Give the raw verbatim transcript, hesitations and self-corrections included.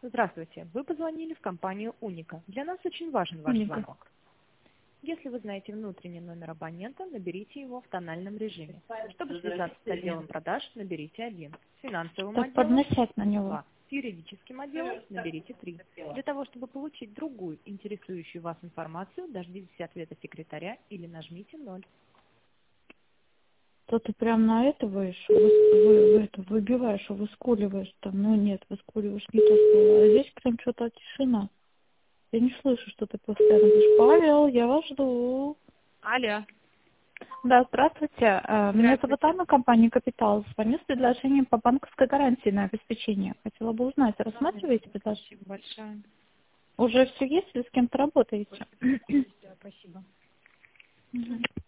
Здравствуйте. Вы позвонили в компанию «Уника». Для нас очень важен ваш Уника. звонок. Если вы знаете внутренний номер абонента, наберите его в тональном режиме. Чтобы связаться с отделом продаж, наберите один. С финансовым Так отделом подносять на него. два. С юридическим отделом наберите три. Для того, чтобы получить другую интересующую вас информацию, дождитесь ответа секретаря или нажмите ноль. То ты прям на это выешь, вы, вы, вы это выбиваешь, выскуливаешь там, ну нет, выскуливаешь не то слово, а здесь прям что-то тишина. Я не слышу, что ты постоянно говоришь. Павел, я вас жду. Алло. Да, здравствуйте. Э, Меня зовут Здравствуйте. Анна, компания «Капитал». Звоню с предложением по банковской гарантии на обеспечение. Хотела бы узнать, рассматриваете предложение? Спасибо большое. Уже все есть или с кем-то работаете? Спасибо. Мгм.